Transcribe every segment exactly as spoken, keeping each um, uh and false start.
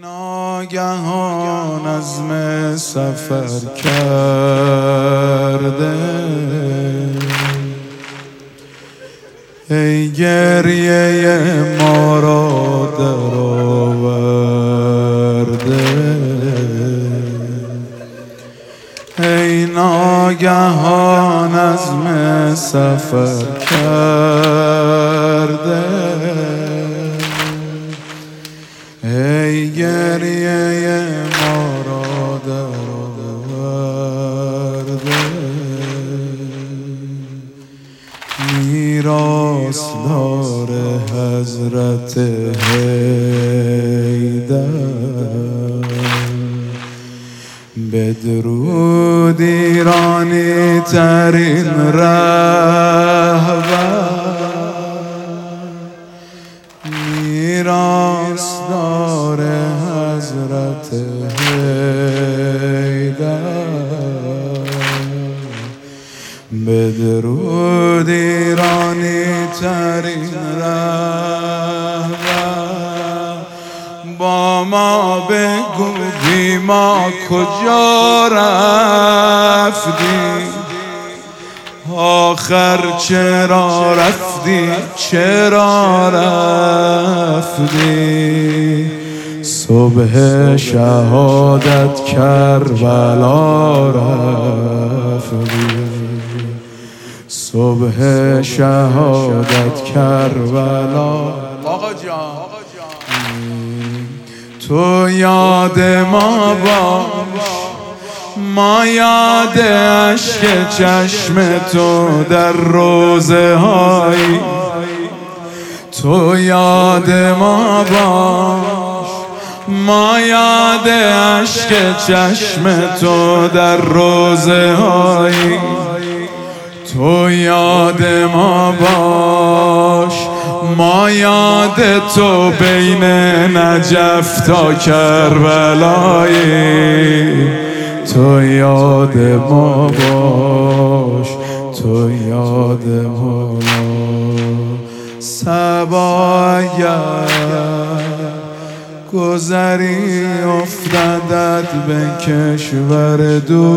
ناگهان عزم سفر کرده، ای گریه ما را در آورده، ای ناگهان عزم سفر کرده، ای گریه ما را در آورده، میراثدار حضرت حیدر، بدرود ایرانی ترین رهبر، میراثدار حضرت حیدر، بدرود ایرانی ترین رهبر، با ما بگو بی ما کجا رفتی، آخر چرا رفتی چرا رفتی، صبح شهادت کربلا رفتی، صبح شهادت کربلا. آقا جان تو یاد ما باش، ما یاد عشق چشم تو در روزه های، تو یاد ما باش، ما یاد عشق چشم تو در روزه های، تو یاد ما باش، ما یاد تو بین نجف تا کربلایی، تو یاد ما باش، تو یاد ما باش. صبا اگر گذری افتادت به کشور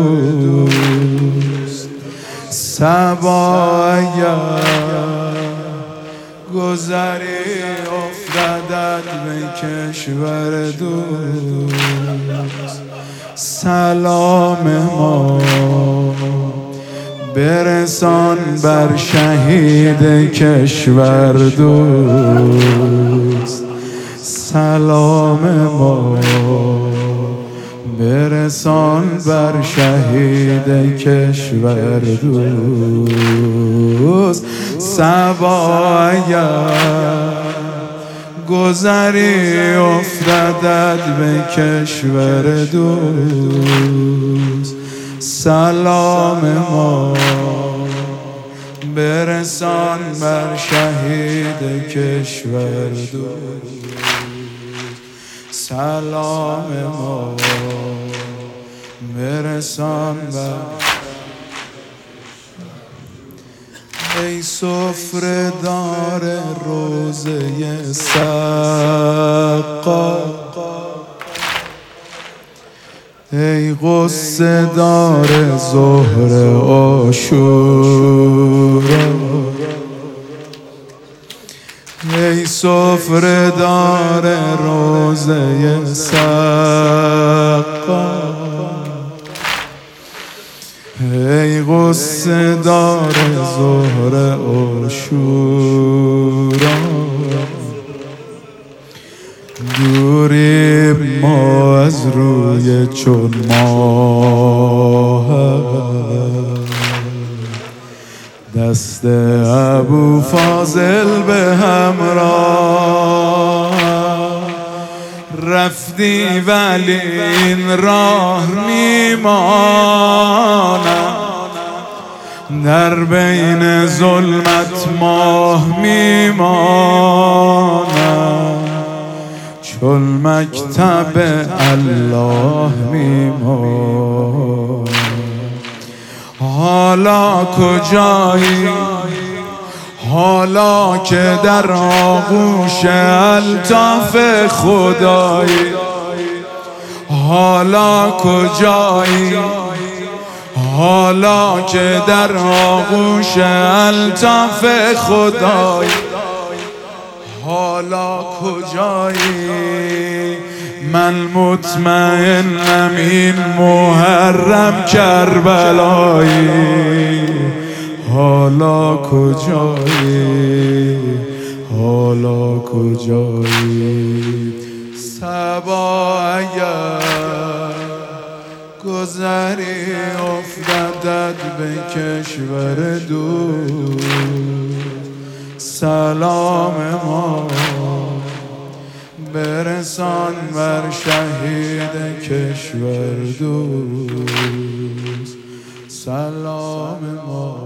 دوست، صبا اگر گذری افتادت به کشور دوست، سلام ما برسان بر شهید کشور دوست، سلام ما برسان بر شهید کشور دوست، صبا اگر گذری افتادت به کشور دوست، سلام ما برسان بر شهید کشور دوست، سلام ما برسان بر. ای سفره دار روزه سقا، ای غصه دار ظهر عاشورا، ای سفره دار روزه سقا، ای غصه دار ظهر عاشورا، دوریم ما از روی چون ماه، دست ابو فاضل به همراه، رفتی ولی این راه میمانم، در بین ظلمت ماه میمانم، چون مکتب الله میمانم. حالا کجایی حالا که در آغوش الطاف خدایی حالا کجایی؟ حالا که در آغوش الطاف خدایی. حالا کجایی؟ من مطمئنم این محرم کربلایی. حالا کجایی؟ حالا کجایی؟ صبا اگر گذری افتدد به کشور دور، سلام ما برسان بر شهید کشور دوست. سلام ما